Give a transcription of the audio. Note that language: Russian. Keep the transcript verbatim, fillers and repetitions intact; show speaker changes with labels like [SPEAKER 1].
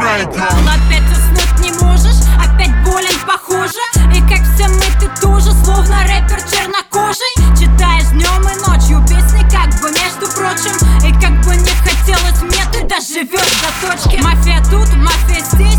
[SPEAKER 1] пройдем.
[SPEAKER 2] Опять уснуть не можешь, опять болен, похоже. И как все мы, ты тоже, словно рэпер чернокожий. Читаешь днем и ночью песни, как бы между прочим. И как бы не хотелось мне, ты доживешь до точки. Мафия тут, мафия здесь.